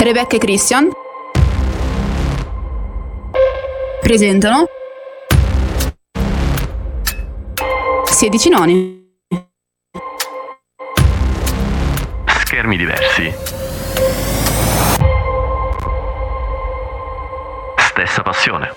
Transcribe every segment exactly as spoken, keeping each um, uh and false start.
Rebecca e Christian presentano sedici noni. Schermi diversi. Stessa passione.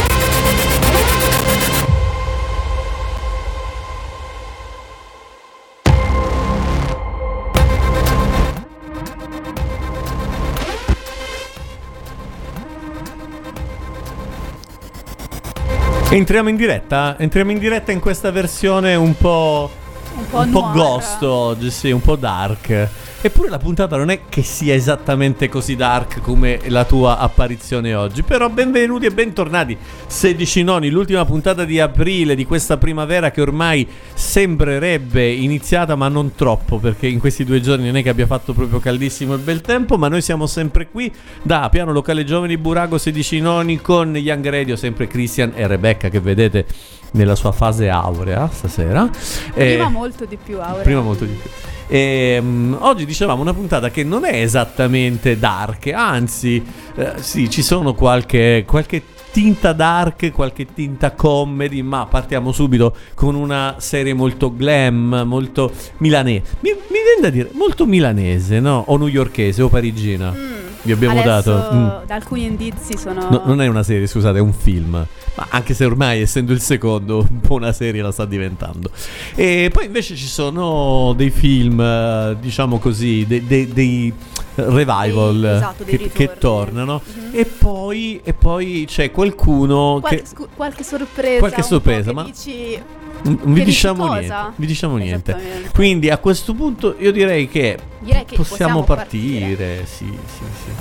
Entriamo in diretta? Entriamo in diretta in questa versione un po'... Un po', un po' noir. ghost oggi, sì, un po' dark. Eppure la puntata non è che sia esattamente così dark come la tua apparizione oggi. Però benvenuti e bentornati, sedici noni, l'ultima puntata di aprile di questa primavera che ormai sembrerebbe iniziata, ma non troppo, perché in questi due giorni non è che abbia fatto proprio caldissimo e bel tempo. Ma noi siamo sempre qui da Piano Locale Giovani Burago, sedici noni, con Young Radio, sempre Christian e Rebecca, che vedete nella sua fase aurea stasera. Prima eh, molto di più aurea. Prima molto di più. E, um, oggi dicevamo una puntata che non è esattamente dark, anzi eh, sì, ci sono qualche, qualche tinta dark, qualche tinta comedy, ma partiamo subito con una serie molto glam, molto milanese, mi, mi viene da dire molto milanese, no? O newyorkese o parigina. Mm. Vi abbiamo Adesso, dato mm. da alcuni indizi sono... No, non è una serie, scusate, è un film. Ma anche se ormai, essendo il secondo, un po' una serie la sta diventando. E poi invece ci sono dei film, diciamo così, dei, dei, dei revival dei, esatto, dei che, che tornano. Mm-hmm. E poi e poi c'è qualcuno Qual- che... scu- qualche sorpresa. Qualche sorpresa, ma... ma... Dici... Non vi Che diciamo cosa? niente, vi diciamo niente. Quindi a questo punto io direi che, direi che possiamo, possiamo partire. partire. Sì, sì,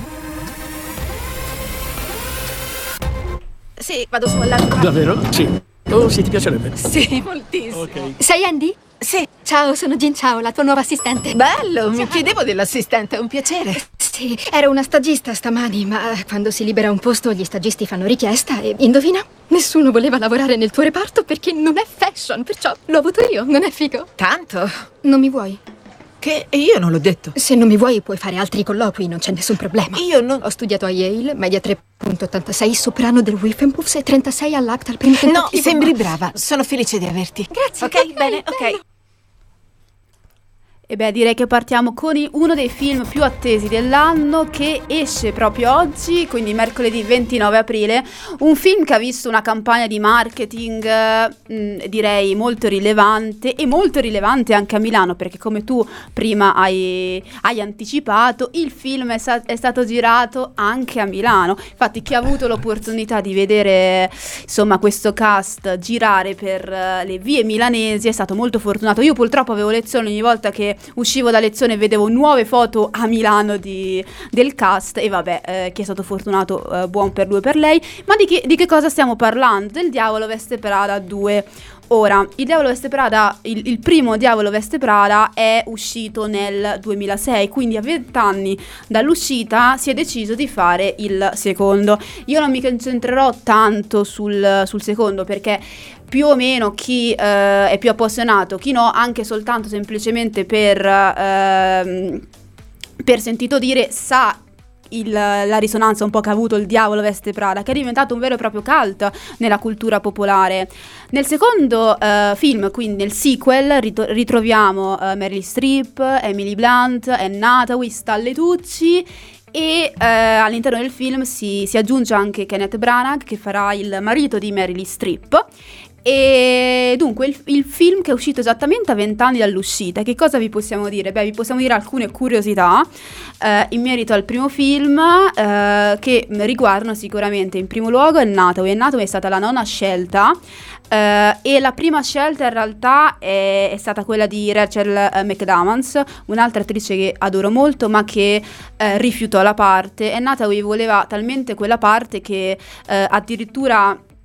sì. Sì, vado su all'altro. Davvero? Sì. Oh, sì, ti piacerebbe? Sì, moltissimo. Ok. Sei Andy? Sì. Ciao, sono Jin Ciao, la tua nuova assistente. Bello, mi chiedevo dell'assistente, è un piacere. Sì, ero una stagista stamani, ma quando si libera un posto gli stagisti fanno richiesta e indovina? Nessuno voleva lavorare nel tuo reparto perché non è fashion, perciò l'ho avuto io, non è figo? Tanto? Non mi vuoi? Che io non l'ho detto. Se non mi vuoi puoi fare altri colloqui, non c'è nessun problema. Io non... Ho studiato a Yale, media tre virgola ottantasei, soprano del Whiffenpuffs e trentasei all'Acta al primo No, tentativo. sembri brava, sono felice di averti. Grazie. Ok, bene, ok. E beh, direi che partiamo con i- uno dei film più attesi dell'anno, che esce proprio oggi, quindi mercoledì ventinove aprile. Un film che ha visto una campagna di marketing, mh, direi molto rilevante, e molto rilevante anche a Milano, perché come tu prima hai, hai anticipato, il film è, sa- è stato girato anche a Milano. Infatti chi ha avuto l'opportunità di vedere insomma questo cast girare per uh, le vie milanesi è stato molto fortunato. Io purtroppo avevo lezione, ogni volta che uscivo da lezione vedevo nuove foto a Milano di, del cast, e vabbè, eh, chi è stato fortunato, eh, buon per lui e per lei. Ma di che, di che cosa stiamo parlando? Del Diavolo Veste Prada due. Ora, il Diavolo Veste Prada, il, il primo Diavolo Veste Prada è uscito nel duemilasei, quindi a vent'anni dall'uscita si è deciso di fare il secondo. Io non mi concentrerò tanto sul, sul secondo, perché più o meno chi eh, è più appassionato, chi no, anche soltanto semplicemente per, eh, per sentito dire, sa Il, la risonanza un po' che ha avuto il Diavolo Veste Prada, che è diventato un vero e proprio cult nella cultura popolare. Nel secondo uh, film, quindi nel sequel, rit- ritroviamo uh, Meryl Streep, Emily Blunt, Anne Hathaway, Stalle Tucci, e uh, all'interno del film si, si aggiunge anche Kenneth Branagh, che farà il marito di Meryl Streep. E dunque il, il film, che è uscito esattamente a vent'anni dall'uscita, che cosa vi possiamo dire? Beh, vi possiamo dire alcune curiosità eh, in merito al primo film, eh, che riguardano sicuramente in primo luogo Anne Hathaway. Anne Hathaway è stata la nona scelta, eh, e la prima scelta in realtà è, è stata quella di Rachel eh, McAdams, un'altra attrice che adoro molto, ma che eh, rifiutò la parte. Anne Hathaway voleva talmente quella parte che eh, addirittura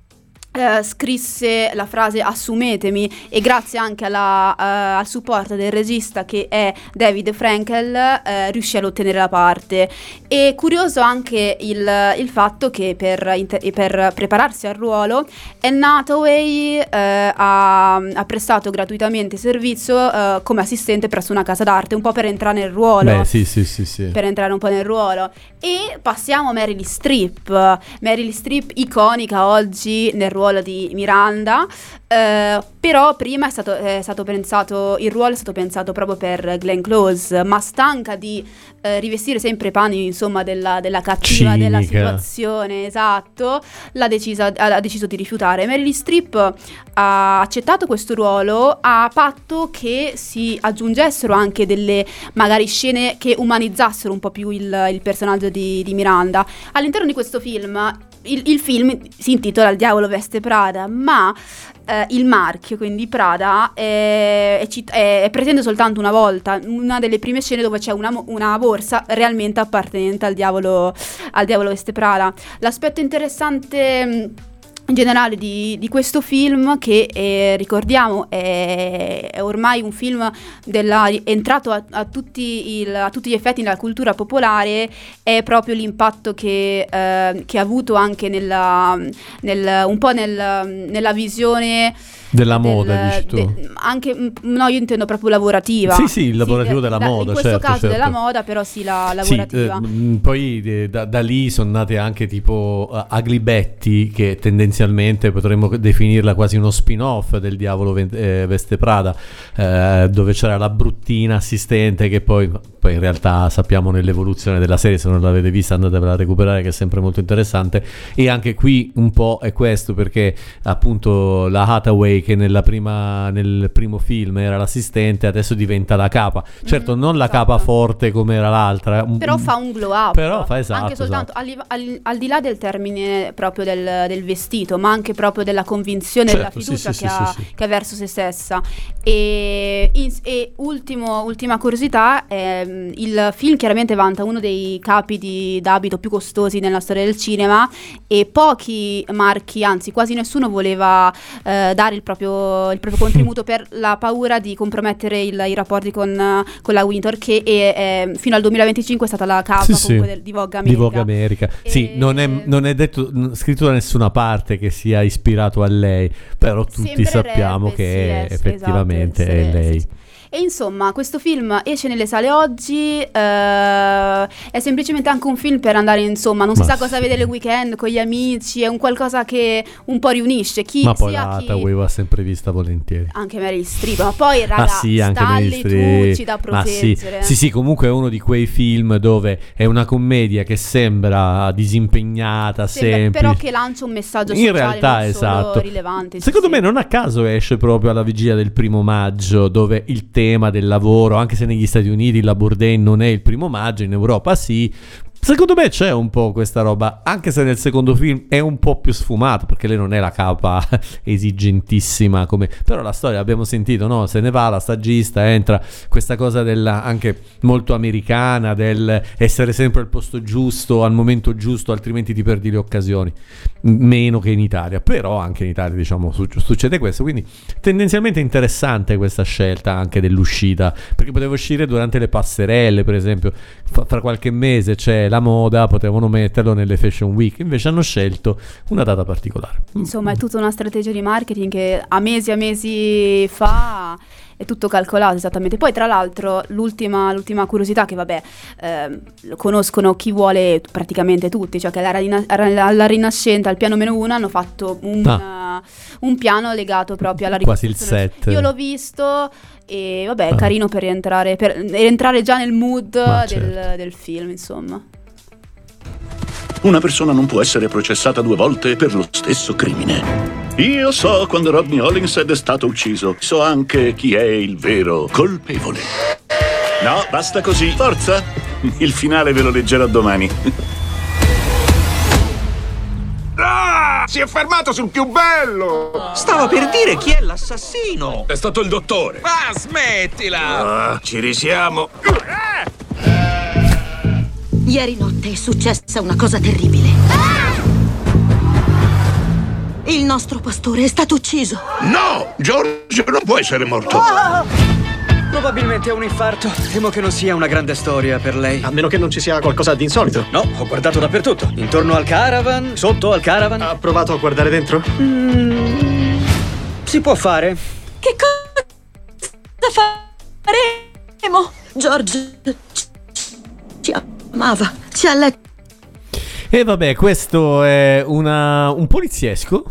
Uh, scrisse la frase "assumetemi", e grazie anche alla, uh, al supporto del regista, che è David Frankel, uh, riuscì ad ottenere la parte. E curioso anche il, il fatto che per, inter- per prepararsi al ruolo Anne Hathaway uh, ha, ha prestato gratuitamente servizio uh, come assistente presso una casa d'arte, un po' per entrare nel ruolo. Beh, sì, sì, sì, sì. Per entrare un po' nel ruolo. E passiamo a Meryl Streep. Meryl Streep, iconica oggi nel ruolo di Miranda, eh, però prima è stato, è stato pensato, il ruolo è stato pensato proprio per Glenn Close, ma stanca di eh, rivestire sempre i panni, insomma, della, della cattiva, Cinica. della situazione, esatto, l'ha decisa, ha deciso di rifiutare. Meryl Streep ha accettato questo ruolo a patto che si aggiungessero anche delle magari scene che umanizzassero un po' più il, il personaggio di, di Miranda. All'interno di questo film Il, il film si intitola Il diavolo veste Prada, ma eh, il marchio, quindi Prada, è, è, cit- è, è presente soltanto una volta, una delle prime scene dove c'è una, una borsa realmente appartenente al diavolo, al diavolo veste Prada. L'aspetto interessante mh, in generale di, di questo film, che eh, ricordiamo è, è ormai un film della, entrato a, a, tutti il, a tutti gli effetti nella cultura popolare, è proprio l'impatto che, eh, che ha avuto anche nella, nel, un po' nel, nella visione della del, moda, dici tu? De, anche, no, io intendo proprio lavorativa. Sì, sì, il lavorativo sì, della da, moda, in questo certo, caso certo. della moda, però sì, la lavorativa. Sì, eh, poi eh, da, da lì sono nate anche tipo uh, Ugly Betty, che tendenzialmente potremmo definirla quasi uno spin-off del Diavolo Ven- eh, Veste Prada, eh, dove c'era la bruttina assistente che poi, poi in realtà sappiamo nell'evoluzione della serie, se non l'avete vista andatevela a recuperare, che è sempre molto interessante. E anche qui un po' è questo, perché appunto la Hathaway, che nella prima, nel primo film era l'assistente, adesso diventa la capa. Certo, mm-hmm, non la esatto. capa forte come era l'altra, però fa un glow up, però fa esatto, anche soltanto esatto. al, al, al di là del termine proprio del, del vestito, ma anche proprio della convinzione, certo, della fiducia sì, sì, che, sì, ha, sì, sì. che ha verso se stessa. E, in, e ultimo, ultima curiosità, eh, il film chiaramente vanta uno dei capi di, d'abito più costosi nella storia del cinema, e pochi marchi, anzi quasi nessuno voleva eh, dare il proprio il proprio contributo per la paura di compromettere il, i rapporti con, con la Winter, che è, è, fino al duemilaventicinque è stata la capa sì, comunque sì. Del, di Vogue America. Di Vogue America. E... Sì, non è, non è detto, n- scritto da nessuna parte che sia ispirato a lei, però tutti sappiamo che sì, effettivamente esatto, è essere, lei. sì, sì. E insomma, questo film esce nelle sale oggi, eh, è semplicemente anche un film per andare, insomma, non si Ma sa cosa sì. vedere il weekend con gli amici, è un qualcosa che un po' riunisce chi Ma poi sia la chi... Hathaway va sempre vista volentieri. Anche Meryl Streep, ma poi raga, Ah sì, anche Meryl Stanley Streep. Tucci da Ma sì. proteggere. sì, sì, comunque è uno di quei film dove è una commedia che sembra disimpegnata, Sembra, semplice, però che lancia un messaggio in sociale realtà non esatto. solo rilevante. sì, Secondo sì. me non a caso esce proprio alla vigilia del primo maggio, dove il tema del lavoro, anche se negli Stati Uniti il Labor Day non è il primo maggio, in Europa sì. Secondo me c'è un po' questa roba, anche se nel secondo film è un po' più sfumato, perché lei non è la capa esigentissima come... Però la storia abbiamo sentito, no? Se ne va la stagista, entra questa cosa della, anche molto americana, del essere sempre al posto giusto, al momento giusto, altrimenti ti perdi le occasioni. Meno che in Italia, però anche in Italia diciamo su- succede questo, quindi tendenzialmente interessante questa scelta anche dell'uscita, perché poteva uscire durante le passerelle, per esempio, F- fra qualche mese c'è la moda, potevano metterlo nelle Fashion Week, invece hanno scelto una data particolare. Insomma, è tutta una strategia di marketing che a mesi a mesi fa è tutto calcolato esattamente. Poi tra l'altro l'ultima, l'ultima curiosità, che vabbè eh, conoscono chi vuole praticamente tutti, cioè che alla, rina- alla Rinascente, al piano meno uno, hanno fatto un, Ah. uh, un piano legato proprio alla Quasi il ricostruzione. set. Io l'ho visto e vabbè è Ah. carino per rientrare, per entrare già nel mood Ma del, certo. del film, insomma. Una persona non può essere processata due volte per lo stesso crimine. Io so quando Rodney Hollingshead è stato ucciso. So anche chi è il vero colpevole. No, basta così. Forza! Il finale ve lo leggerò domani. Ah! Si è fermato sul più bello! Stavo per dire chi è l'assassino! È stato il dottore. Ma smettila! Ah, ci risiamo. Ieri notte è successa una cosa terribile. Il nostro pastore è stato ucciso. No! George non può essere morto. Ah! Probabilmente è un infarto. Temo che non sia una grande storia per lei. A meno che non ci sia qualcosa di insolito. No, ho guardato dappertutto. Intorno al caravan, sotto al caravan. Ha provato a guardare dentro? Mm, si può fare. Che cosa faremo? George ci amava, ci ha letto. E vabbè, questo è una, un poliziesco,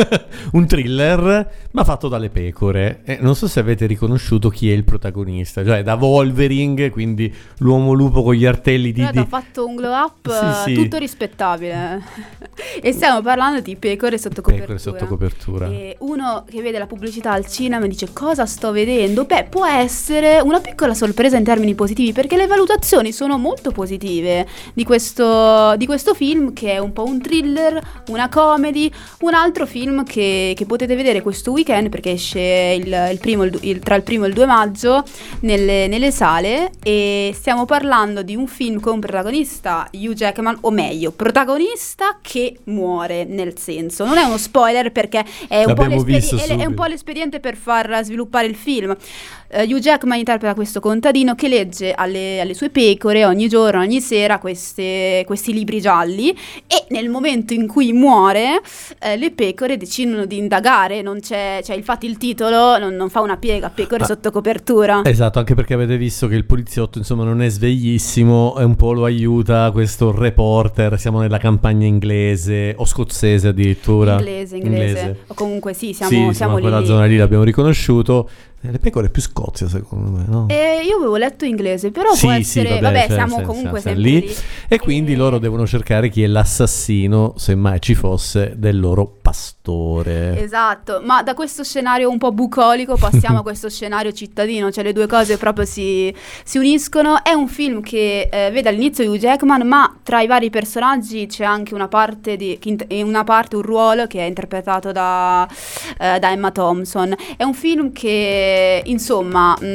un thriller, ma fatto dalle pecore. E non so se avete riconosciuto chi è il protagonista, cioè da Wolverine, quindi l'uomo lupo con gli artelli di... Però di... ha fatto un glow up sì, sì. tutto rispettabile. E stiamo parlando di pecore sotto copertura. Pecore sotto copertura. E uno che vede la pubblicità al cinema e dice cosa sto vedendo? Beh, può essere una piccola sorpresa in termini positivi, perché le valutazioni sono molto positive di questo, di questo film, che è un po' un thriller, una comedy, un altro film che, che potete vedere questo weekend, perché esce il, il primo, il, il, tra il primo e il due maggio nelle, nelle sale, e stiamo parlando di un film con protagonista Hugh Jackman, o meglio, protagonista che muore, nel senso, non è uno spoiler perché è un, po, l'espedi- è, è un po' l'espediente per far sviluppare il film. Uh, Hugh Jackman interpreta questo contadino che legge alle, alle sue pecore ogni giorno, ogni sera queste, questi libri gialli, e nel momento in cui muore eh, le pecore decidono di indagare. Non c'è, cioè infatti il titolo non, non fa una piega, pecore ah, sotto copertura. Esatto, anche perché avete visto che il poliziotto insomma non è sveglissimo, e un po' lo aiuta questo reporter. Siamo nella campagna inglese o scozzese addirittura. Inglese, inglese, inglese. O comunque sì, siamo, sì, siamo, siamo lì. quella zona lì l'abbiamo riconosciuto. Le pecore più Scozia, secondo me, no? Eh, io avevo letto inglese, però sì, può essere... sì, vabbè, vabbè cioè, siamo senza, comunque senza, sempre lì. lì. E quindi e... loro devono cercare chi è l'assassino, se mai ci fosse, del loro pastore. Esatto, ma da questo scenario un po' bucolico passiamo a questo scenario cittadino, cioè le due cose proprio si, si uniscono. È un film che eh, vede all'inizio Hugh Jackman, ma tra i vari personaggi c'è anche una parte, di, una parte un ruolo che è interpretato da, eh, da Emma Thompson. È un film che, insomma, ma, mh,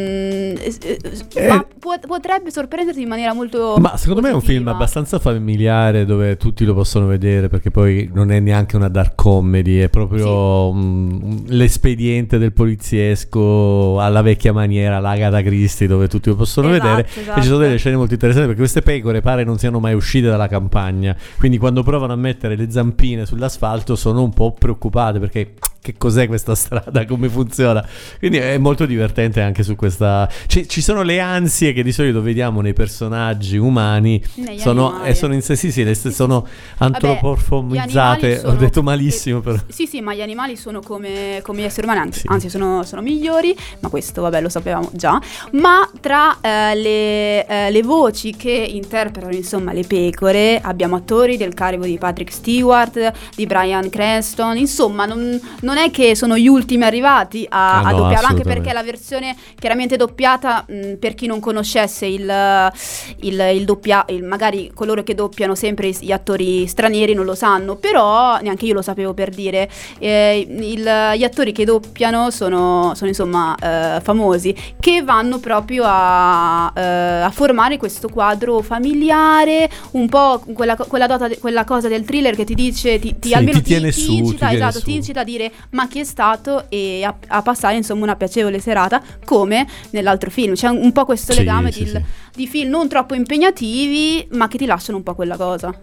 eh, ma può, potrebbe sorprenderti in maniera molto ma secondo positiva. Me è un film abbastanza familiare, dove tutti lo possono vedere, perché poi non è neanche una dark comedy, è proprio sì. mh, l'espediente del poliziesco alla vecchia maniera, l'Agatha Christie, dove tutti lo possono esatto, vedere esatto. E ci sono delle scene molto interessanti, perché queste pecore pare non siano mai uscite dalla campagna, quindi quando provano a mettere le zampine sull'asfalto sono un po' preoccupate, perché che cos'è questa strada, come funziona. Quindi è molto divertente anche su questa. Ci, ci sono le ansie che di solito vediamo nei personaggi umani, negli sono, eh, sono in sé, sì, sì, le, sì, sono sì. antropomorfizzate. Ho detto malissimo, eh, però. Sì, sì, ma gli animali sono come, come gli esseri umani, anzi, sì. anzi sono, sono migliori, ma questo vabbè lo sapevamo già. Ma tra eh, le, eh, le voci che interpretano insomma le pecore abbiamo attori del calibro di Patrick Stewart, di Bryan Cranston, insomma non, non è che sono gli ultimi arrivati a, ah, a no, doppiarlo, anche perché la versione chiaramente doppiata, mh, per chi non conoscesse il, il, il doppia, il, magari coloro che doppiano sempre gli attori stranieri non lo sanno, però neanche io lo sapevo, per dire, eh, il, gli attori che doppiano sono, sono insomma eh, famosi, che vanno proprio a, eh, a formare questo quadro familiare, un po' quella, quella, dota, quella cosa del thriller che ti dice, ti, ti sì, almeno ti, ti, tiene ti su, incita, ti esatto, su. ti incita a dire ma chi è stato, e a, a passare insomma una piacevole serata, come nell'altro film. C'è un, un po' questo sì, legame sì, di, sì. di film non troppo impegnativi, ma che ti lasciano un po' quella cosa.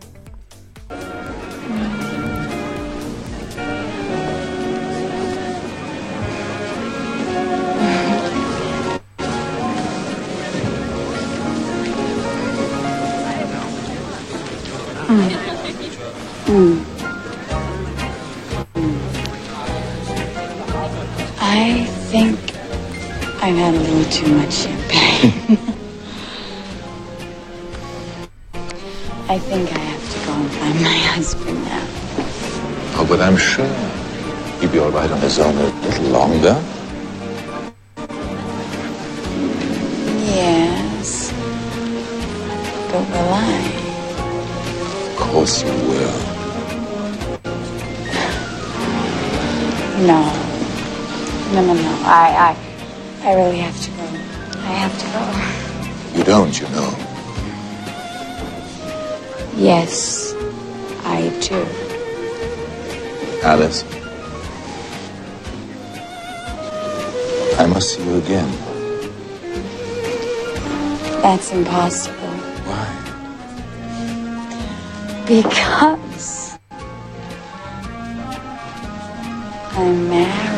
Mm. Mm. I think I've had a little too much champagne. I think I have to go and find my husband now. Oh, but I'm sure he'd be all right on his own a little longer. Yes. But will I? Of course you will. No. No, no, no. I, I, I really have to go. I have to go. You don't, you know. Yes, I do. Alice? I must see you again. That's impossible. Why? Because I'm married.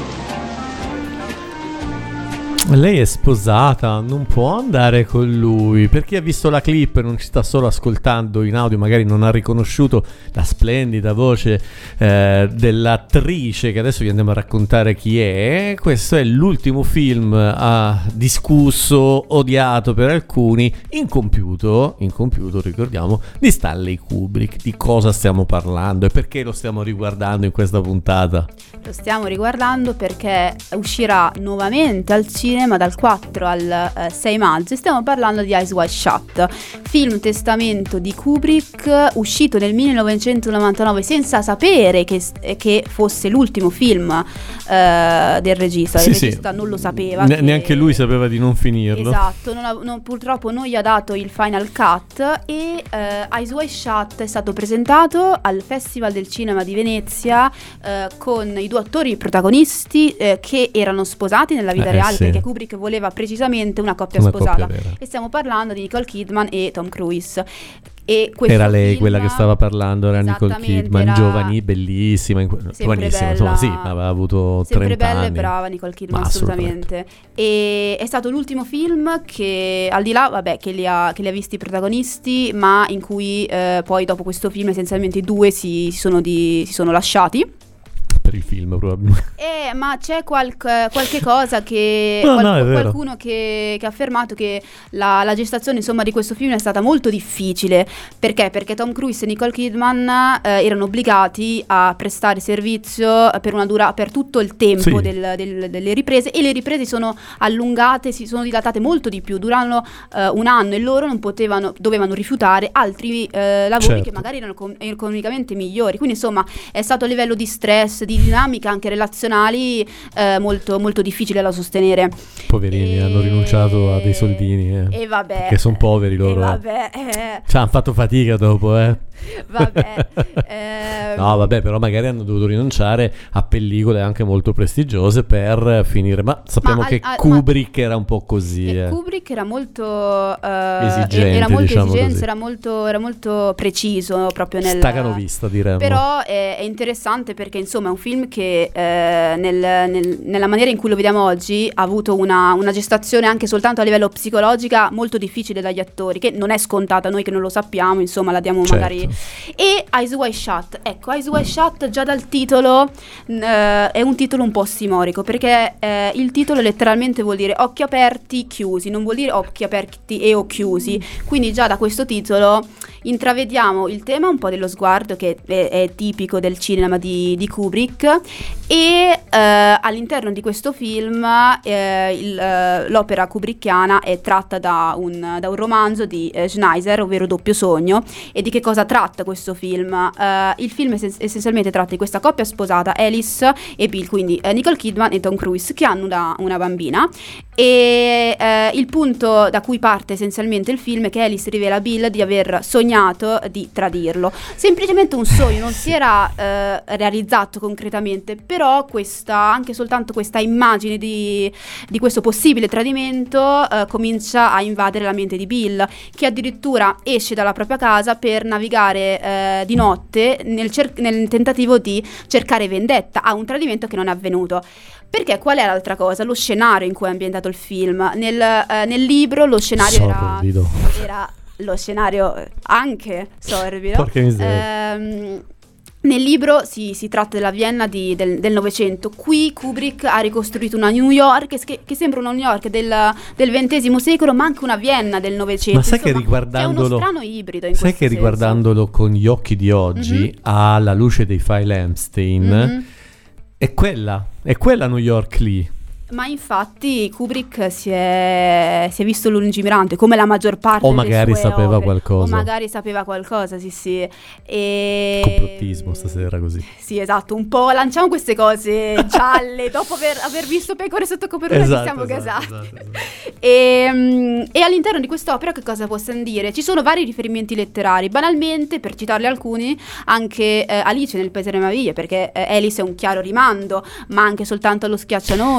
Lei è sposata, non può andare con lui. Per chi ha visto la clip e non ci sta solo ascoltando in audio, magari non ha riconosciuto la splendida voce eh, dell'attrice che adesso vi andiamo a raccontare chi è. Questo è l'ultimo film ah, discusso, odiato per alcuni, incompiuto, incompiuto ricordiamo, di Stanley Kubrick. Di cosa stiamo parlando e perché lo stiamo riguardando in questa puntata? Lo stiamo riguardando perché uscirà nuovamente al cinema dal quattro al eh, sei maggio. Stiamo parlando di Eyes Wide Shut, film testamento di Kubrick, uscito nel millenovecentonovantanove senza sapere che, che fosse l'ultimo film eh, del regista. Sì, il regista sì. non lo sapeva. Ne- che... Neanche lui sapeva di non finirlo. Esatto, non ha, non, purtroppo non gli ha dato il final cut e eh, Eyes Wide Shut è stato presentato al Festival del Cinema di Venezia eh, con i due attori protagonisti eh, che erano sposati nella vita eh, reale, sì. perché Kubrick voleva precisamente una coppia Una sposata. coppia vera. E stiamo parlando di Nicole Kidman e Tom Cruise. E questo Era lei film, quella che stava parlando, era Nicole esattamente, Kidman, era giovani, bellissima, in que- giovanissima, bella, insomma sì, ma aveva avuto sempre trenta bella anni. e brava Nicole Kidman, Ma assolutamente. E è stato l'ultimo film che, al di là, vabbè, che li ha, che li ha visti i protagonisti, ma in cui eh, poi dopo questo film essenzialmente i due si, si, sono, di, si sono lasciati. Per il film probabilmente. Eh, ma c'è qualche, qualche cosa che No, qual- no, è vero. qualcuno che, che ha affermato che la, la gestazione insomma di questo film è stata molto difficile. Perché? Perché Tom Cruise e Nicole Kidman eh, erano obbligati a prestare servizio per una dura per tutto il tempo Sì. del- del- delle riprese, e le riprese sono allungate, si sono dilatate molto di più, durano eh, un anno, e loro non potevano, dovevano rifiutare altri eh, lavori Certo. che magari erano com- economicamente migliori. Quindi insomma è stato a livello di stress, di dinamica anche relazionali eh, molto, molto difficile da sostenere. Poverini, E- hanno rinunciato a dei soldini. Eh. E vabbè. Che sono poveri loro. E eh. vabbè. eh, Ci hanno fatto fatica dopo, eh. vabbè. ehm, No, vabbè, però magari hanno dovuto rinunciare a pellicole anche molto prestigiose per finire. Ma sappiamo Ma al- che al- Kubrick era un po' così. E eh. Kubrick era molto eh, Esigente, era molto diciamo esigente, così. era molto, era molto preciso proprio nel Stacanovista, diremmo. Però è, è interessante perché insomma è un film che eh, nel, nel- nella maniera in cui lo vediamo oggi ha avuto una, una gestazione anche soltanto a livello psicologica molto difficile dagli attori, che non è scontata, noi che non lo sappiamo insomma la diamo Certo. magari. E Eyes Wide Shut, ecco, Eyes Wide Shut già dal titolo eh, è un titolo un po' ossimorico, perché eh, il titolo letteralmente vuol dire occhi aperti chiusi, non vuol dire occhi aperti e o chiusi, quindi già da questo titolo intravediamo il tema un po' dello sguardo che è, è tipico del cinema di, di Kubrick, e eh, all'interno di questo film eh, il, eh, l'opera kubrickiana è tratta da un, da un romanzo di eh, Schneider, ovvero Doppio Sogno. E di che cosa tratta questo film? Eh, il film ess- essenzialmente tratta di questa coppia sposata, Alice e Bill, quindi eh, Nicole Kidman e Tom Cruise, che hanno una, una bambina. E eh, il punto da cui parte essenzialmente il film è che Alice rivela a Bill di aver sognato di tradirlo. Semplicemente un sogno, non si era eh, realizzato concretamente, però questa, anche soltanto questa immagine di, di questo possibile tradimento eh, comincia a invadere la mente di Bill, che addirittura esce dalla propria casa per navigare eh, di notte nel, cer- nel tentativo di cercare vendetta a un tradimento che non è avvenuto. Perché qual è l'altra cosa? Lo scenario in cui è ambientato il film. Nel, eh, nel libro lo scenario era, Sorrido. era lo scenario eh, anche sorbido. Porca miseria. Ehm, nel libro si, si tratta della Vienna di- del del Novecento. Qui Kubrick ha ricostruito una New York che, che sembra una New York del, del ventesimo secolo, ma anche una Vienna del Novecento. Ma sai che Insomma, riguardandolo, è uno strano ibrido in sai questo che senso. riguardandolo con gli occhi di oggi, Mhm. alla luce dei file Epstein, Mhm. è quella, è quella New York lì. Ma infatti Kubrick si è, si è visto lungimirante, come la maggior parte O delle magari sue sapeva opere. qualcosa. O magari sapeva qualcosa, sì sì. E... Complottismo stasera così. Sì, esatto, un po' lanciamo queste cose gialle dopo aver, aver visto Pecore sotto copertura, Esatto, ci siamo esatto, gasati. esatto, esatto. E, mm, e all'interno di quest'opera che cosa possiamo dire? Ci sono vari riferimenti letterari, banalmente, per citarli alcuni, anche eh, Alice nel Paese delle Meraviglie, perché eh, Alice è un chiaro rimando, ma anche soltanto allo Schiaccianoci. Sì,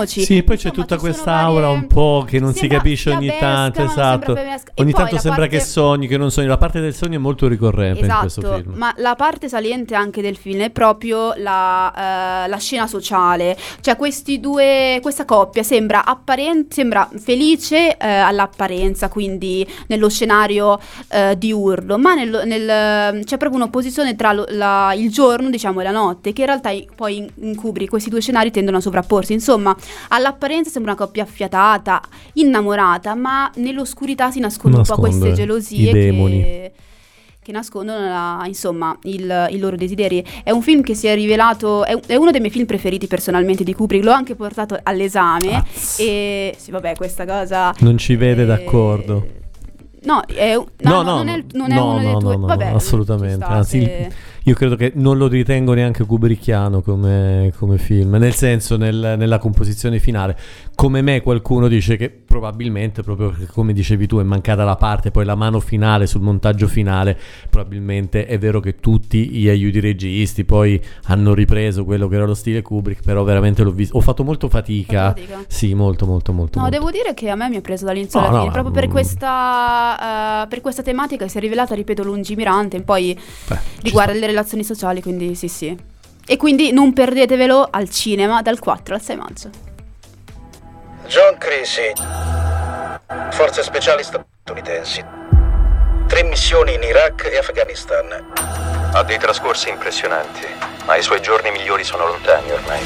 poi c'è tutta questa aura un po' che non si capisce ogni tanto, esatto. Ogni tanto sembra che sogni, che non sogni. La parte del sogno è molto ricorrente in questo film. Ma la parte saliente anche del film è proprio la, uh, la scena sociale. Cioè questi due, questa coppia sembra apparente, sembra felice uh, all'apparenza, quindi nello scenario uh, diurno, ma nel, nel, c'è proprio un'opposizione tra lo, la, il giorno, diciamo, e la notte, che in realtà poi in, in Kubrick questi due scenari tendono a sovrapporsi. Insomma, all'apparenza sembra una coppia affiatata, innamorata, ma nell'oscurità si nascondono un po' queste gelosie che, che nascondono la, insomma il, i loro desideri. È un film che si è rivelato, è, è uno dei miei film preferiti personalmente di Kubrick, l'ho anche portato all'esame. Azz. E sì, vabbè, questa cosa non ci vede eh, d'accordo. No, è, no, no, no, no, non è, non è no, uno no, dei tuoi. no, Vabbè, assolutamente. sta, Anzi, se... io credo che non lo ritengo neanche kubrickiano come, come film, nel senso, nel, nella composizione finale. Come me qualcuno dice che probabilmente, proprio perché come dicevi tu, è mancata la parte, poi la mano finale sul montaggio finale, probabilmente è vero che tutti gli aiuti registi poi hanno ripreso quello che era lo stile Kubrick, però veramente l'ho visto, ho fatto molto fatica. fatica. Sì, molto molto molto. No, molto. devo dire che a me mi ha preso dall'inizio alla no, fine, no, proprio no, per no. questa uh, per questa tematica si è rivelata, ripeto, lungimirante, poi Beh, riguarda le relazioni sociali, quindi sì sì. E quindi non perdetevelo al cinema dal quattro al sei maggio. John Creasy, forze speciali statunitensi, tre missioni in Iraq e Afghanistan. Ha dei trascorsi impressionanti, ma i suoi giorni migliori sono lontani ormai.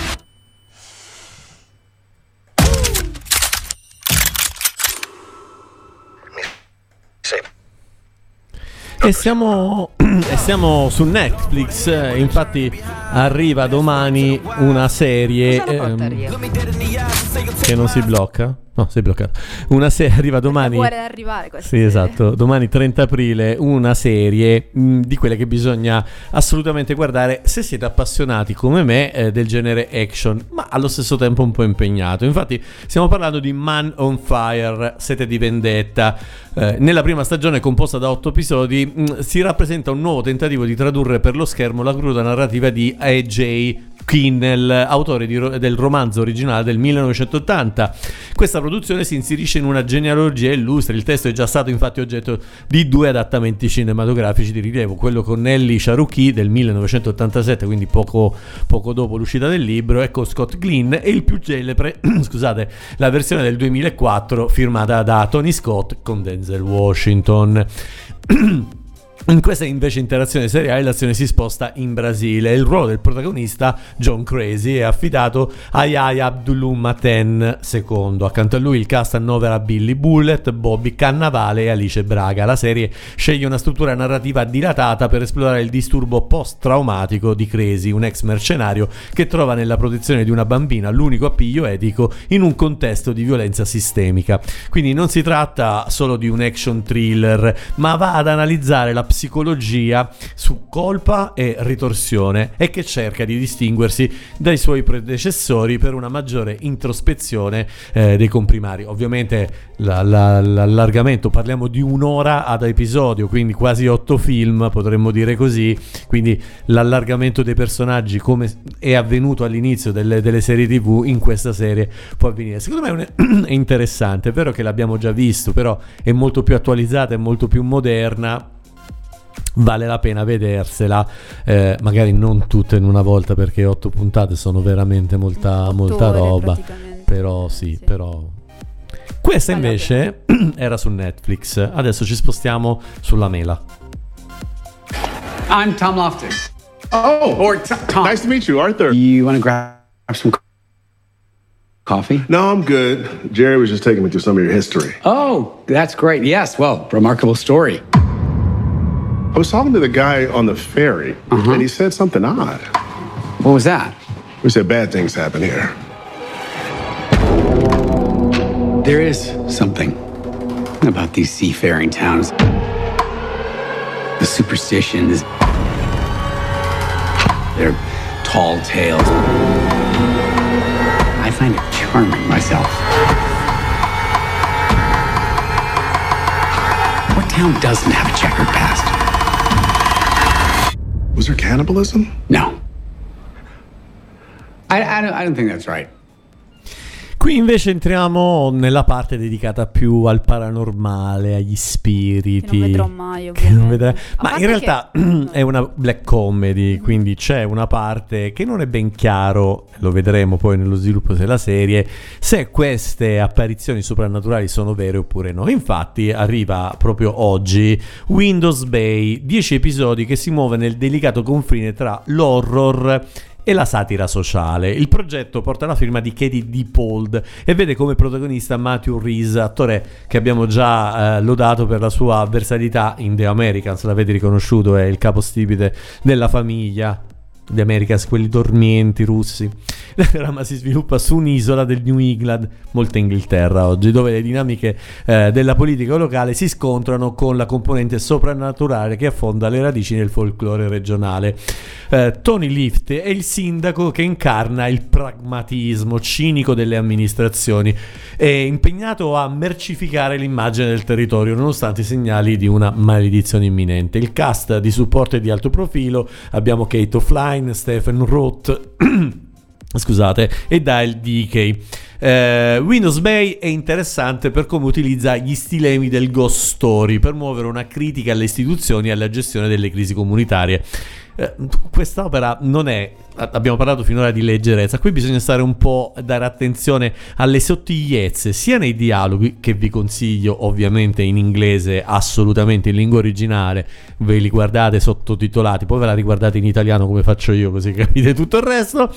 Sì. E siamo, e siamo su Netflix, infatti arriva domani una serie ehm, che non si blocca. No, sei bloccato. Una serie arriva domani. Vuole arrivare questa Sì, serie. esatto. Domani trenta aprile, una serie mh, di quelle che bisogna assolutamente guardare se siete appassionati come me eh, del genere action, ma allo stesso tempo un po' impegnato. Infatti, stiamo parlando di Man on Fire, Sete di vendetta. Eh, nella prima stagione, composta da otto episodi, mh, si rappresenta un nuovo tentativo di tradurre per lo schermo la cruda narrativa di A J Kinnell, autore di, del romanzo originale del millenovecentottanta. Questa produzione si inserisce in una genealogia illustre. Il testo è già stato infatti oggetto di due adattamenti cinematografici di rilievo, quello con Nelly Charuki del millenovecentottantasette, quindi poco, poco dopo l'uscita del libro, e con Scott Glenn, e il più celebre, scusate, la versione del duemilaquattro firmata da Tony Scott con Denzel Washington. In questa invece interazione seriale l'azione si sposta in Brasile. Il ruolo del protagonista, John Creasy, è affidato a Yahya Abdul-Mateen secondo. Accanto a lui il cast annovera Billy Bullet, Bobby Cannavale e Alice Braga. La serie sceglie una struttura narrativa dilatata per esplorare il disturbo post-traumatico di Creasy, un ex mercenario che trova nella protezione di una bambina l'unico appiglio etico in un contesto di violenza sistemica. Quindi non si tratta solo di un action thriller, ma va ad analizzare la psicologia su colpa e ritorsione, e che cerca di distinguersi dai suoi predecessori per una maggiore introspezione eh, dei comprimari. Ovviamente la, la, l'allargamento, parliamo di un'ora ad episodio, quindi quasi otto film, potremmo dire così, quindi l'allargamento dei personaggi, come è avvenuto all'inizio delle, delle serie tv, in questa serie può avvenire. Secondo me è interessante, è vero che l'abbiamo già visto, però è molto più attualizzata, è molto più moderna. Vale la pena vedersela, eh, magari non tutte in una volta, perché otto puntate sono veramente molta, molta roba, però sì, sì. però questa vale invece era su Netflix. Adesso ci spostiamo sulla mela. I'm Tom Loftus. Oh, or t- Tom. Nice to meet you, Arthur. You want to grab some co- coffee? No, I'm good. Jerry was just taking me through some of your history. Oh, that's great. Yes, well, remarkable story. I was talking to the guy on the ferry, uh-huh. and he said something odd. What was that? We said bad things happen here. There is something about these seafaring towns. The superstitions, their tall tales. I find it charming myself. What town doesn't have a checkered past? Was there cannibalism? No. I, I, don't, I don't think that's right. Qui invece entriamo nella parte dedicata più al paranormale, agli spiriti. Che non vedrò mai, che non vedrà... Ma in che... realtà è una black comedy, mm-hmm. quindi c'è una parte che non è ben chiaro, lo vedremo poi nello sviluppo della serie, se queste apparizioni soprannaturali sono vere oppure no. Infatti arriva proprio oggi Windows Bay, dieci episodi che si muove nel delicato confine tra l'horror e la satira sociale. Il progetto porta la firma di Katie Dippold e vede come protagonista Matthew Rhys, attore che abbiamo già eh, lodato per la sua versatilità in The Americans, l'avete riconosciuto, è il capostipite della famiglia. The Americans, quelli dormienti russi. La trama si sviluppa su un'isola del New England, molta Inghilterra oggi, dove le dinamiche eh, della politica locale si scontrano con la componente soprannaturale che affonda le radici nel folklore regionale. Eh, Tony Lift è il sindaco che incarna il pragmatismo cinico delle amministrazioni, è impegnato a mercificare l'immagine del territorio nonostante i segnali di una maledizione imminente. Il cast di supporto è di alto profilo, abbiamo Kate O'Flynn, Stephen Roth scusate e Dale Dickey. eh, Windows Bay è interessante per come utilizza gli stilemi del ghost story per muovere una critica alle istituzioni e alla gestione delle crisi comunitarie. Eh, quest'opera non è, abbiamo parlato finora di leggerezza, qui bisogna stare un po', dare attenzione alle sottigliezze sia nei dialoghi, che vi consiglio ovviamente in inglese, assolutamente in lingua originale, ve li guardate sottotitolati, poi ve la riguardate in italiano come faccio io, così capite tutto il resto.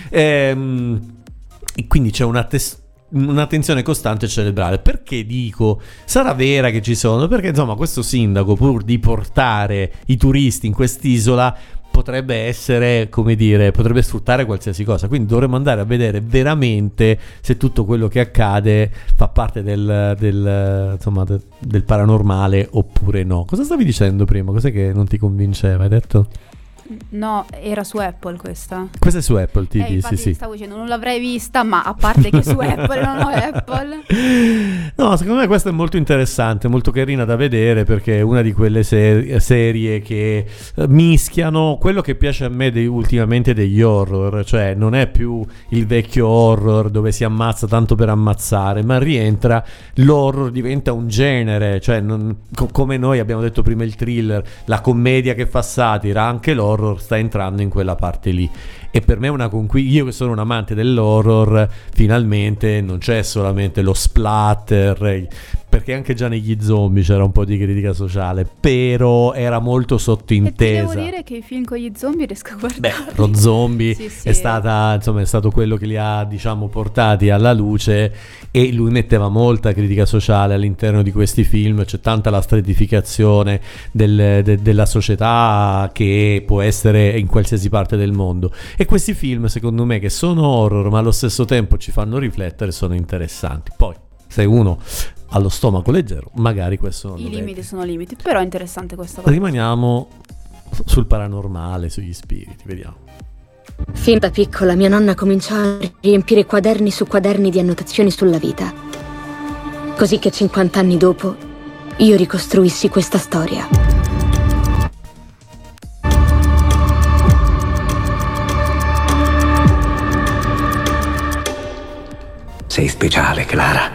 Ehm, e quindi c'è una tes- un'attenzione costante e cerebrale. Perché dico sarà vera che ci sono? Perché insomma questo sindaco, pur di portare i turisti in quest'isola, potrebbe essere, come dire, potrebbe sfruttare qualsiasi cosa, quindi dovremmo andare a vedere veramente se tutto quello che accade fa parte del, del insomma de, del paranormale oppure no. Cosa stavi dicendo prima? Cos'è che non ti convinceva? Hai detto? No, era su Apple questa. Questa è su Apple T V, eh, infatti sì, sì. Stavo dicendo, non l'avrei vista, ma a parte che su Apple non ho Apple. No, secondo me questa è molto interessante, molto carina da vedere, perché è una di quelle ser- serie che mischiano quello che piace a me dei, ultimamente degli horror, cioè non è più il vecchio horror dove si ammazza tanto per ammazzare, ma rientra, l'horror diventa un genere, cioè non, co- come noi abbiamo detto prima il thriller, la commedia che fa satira, anche l'horror sta entrando in quella parte lì. E per me è una conquista. Io che sono un amante dell'horror, finalmente non c'è solamente lo splatter, perché anche già negli zombie c'era un po' di critica sociale, però era molto sottintesa. E ti devo dire che i film con gli zombie riesco a guardare. Beh, lo zombie sì, sì. è stata, insomma, è stato quello che li ha, diciamo, portati alla luce, e lui metteva molta critica sociale all'interno di questi film. C'è tanta la stratificazione del, de, della società che può essere in qualsiasi parte del mondo. E questi film, secondo me, che sono horror ma allo stesso tempo ci fanno riflettere, sono interessanti. Poi, se uno ha lo stomaco leggero, magari questo non I lo limiti vede. sono limiti, però è interessante questa cosa. Rimaniamo sul paranormale, sugli spiriti, vediamo. Fin da piccola mia nonna cominciò a riempire quaderni su quaderni di annotazioni sulla vita. Così che cinquanta anni dopo io ricostruissi questa storia. Sei speciale, Clara.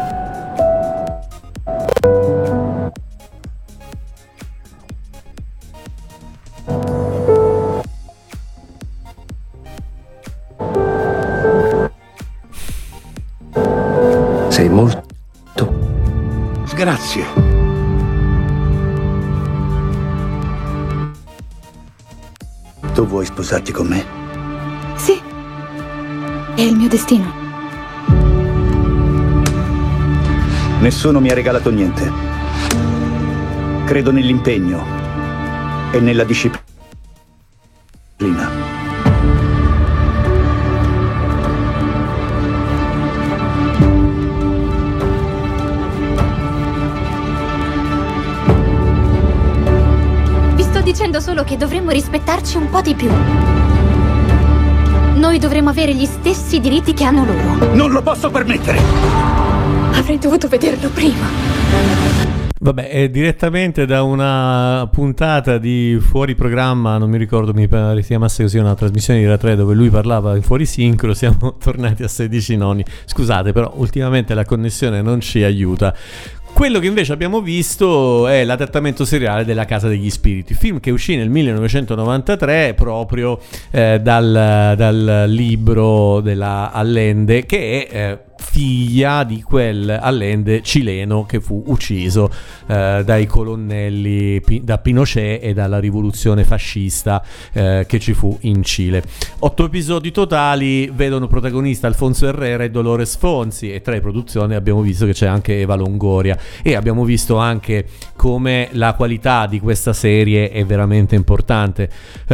Sei molto... Grazie. Tu vuoi sposarti con me? Sì, è il mio destino. Nessuno mi ha regalato niente. Credo nell'impegno e nella disciplina. Vi sto dicendo solo che dovremmo rispettarci un po' di più. Noi dovremmo avere gli stessi diritti che hanno loro. Non lo posso permettere! Avrei dovuto vederlo prima. Vabbè, è direttamente da una puntata di Fuori Programma, non mi ricordo, mi pare si chiamasse così, una trasmissione di Rai tre dove lui parlava in fuori sincro, siamo tornati a sedici noni. Scusate, però ultimamente la connessione non ci aiuta. Quello che invece abbiamo visto è l'adattamento seriale della Casa degli Spiriti, film che uscì nel millenovecentonovantatré proprio eh, dal, dal libro della Allende, che è eh, figlia di quel Allende cileno che fu ucciso eh, dai colonnelli, da Pinochet e dalla rivoluzione fascista eh, che ci fu in Cile. Otto episodi totali vedono protagonista Alfonso Herrera e Dolores Fonzi, e tra le produzioni abbiamo visto che c'è anche Eva Longoria, e abbiamo visto anche come la qualità di questa serie è veramente importante.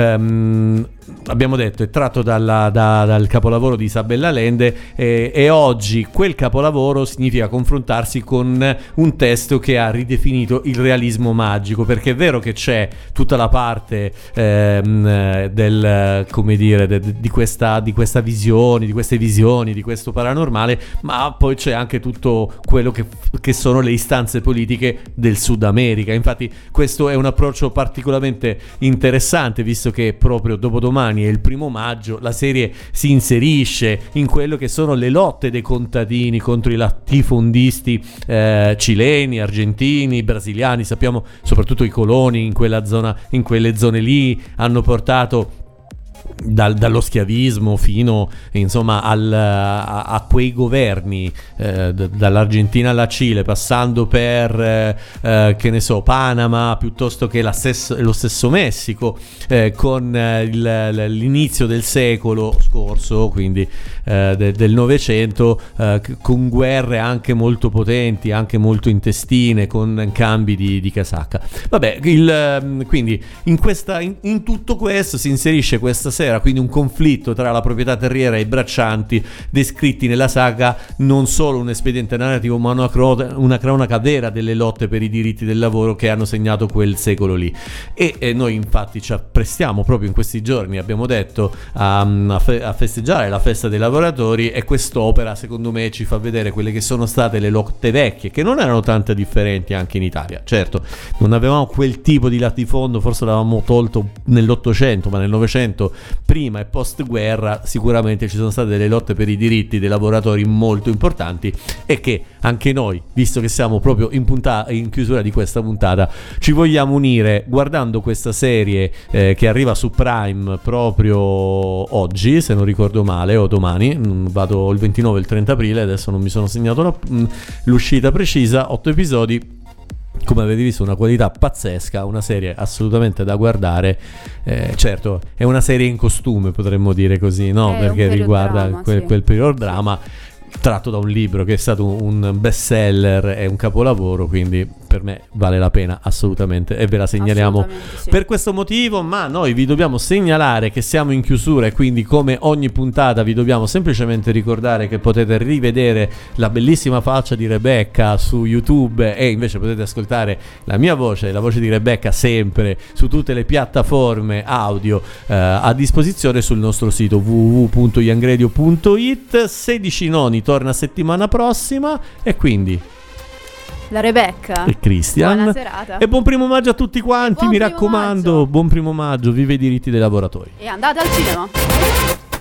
Um, abbiamo detto è tratto dalla, da, dal capolavoro di Isabella Allende, e, e oggi quel capolavoro significa confrontarsi con un testo che ha ridefinito il realismo magico, perché è vero che c'è tutta la parte ehm, del, come dire, de, di questa di questa visione, di queste visioni, di questo paranormale, ma poi c'è anche tutto quello che, che sono le istanze politiche del Sud America. Infatti questo è un approccio particolarmente interessante, visto che proprio dopodomani è il primo maggio, la serie si inserisce in quello che sono le lotte dei contadini contro i latifondisti eh, cileni, argentini, brasiliani. Sappiamo soprattutto i coloni in quella zona, in quelle zone lì hanno portato Dal, dallo schiavismo fino insomma al, a, a quei governi eh, d- dall'Argentina alla Cile, passando per eh, eh, che ne so Panama, piuttosto che la stessa, lo stesso Messico, eh, con eh, il, l'inizio del secolo scorso, quindi eh, de, del Novecento, eh, con guerre anche molto potenti, anche molto intestine, con cambi di, di casacca. Vabbè, il, quindi in, questa, in, in tutto questo si inserisce questa sera quindi un conflitto tra la proprietà terriera e i braccianti, descritti nella saga non solo un espediente narrativo, ma una, cro- una cronaca vera delle lotte per i diritti del lavoro che hanno segnato quel secolo lì. E, e noi infatti ci apprestiamo proprio in questi giorni, abbiamo detto, a, a, fe- a festeggiare la festa dei lavoratori, e quest'opera secondo me ci fa vedere quelle che sono state le lotte vecchie, che non erano tanto differenti anche in Italia. Certo, non avevamo quel tipo di latifondo, forse l'avevamo tolto nell'Ottocento, ma nel Novecento, prima e post guerra, sicuramente ci sono state delle lotte per i diritti dei lavoratori molto importanti, e che anche noi, visto che siamo proprio in, punta- in chiusura di questa puntata, ci vogliamo unire guardando questa serie eh, che arriva su Prime proprio oggi, se non ricordo male, o domani, vado il ventinove o il trenta aprile, adesso non mi sono segnato la, l'uscita precisa. Otto episodi, come avete visto, una qualità pazzesca, una serie assolutamente da guardare. Eh, certo, è una serie in costume, potremmo dire così, no? È perché riguarda drama, quel, sì. quel period drama tratto da un libro che è stato un best seller e un capolavoro, quindi per me vale la pena assolutamente, e ve la segnaliamo sì. per questo motivo. Ma noi vi dobbiamo segnalare che siamo in chiusura, e quindi come ogni puntata vi dobbiamo semplicemente ricordare che potete rivedere la bellissima faccia di Rebecca su YouTube, e invece potete ascoltare la mia voce, la voce di Rebecca, sempre su tutte le piattaforme audio eh, a disposizione sul nostro sito w w w punto young radio punto it. sedici noni torna settimana prossima, e quindi la Rebecca e Christian, buona serata e buon primo maggio a tutti quanti, buon mi primo raccomando, maggio. Buon primo maggio, vive i diritti dei lavoratori e andate al cinema.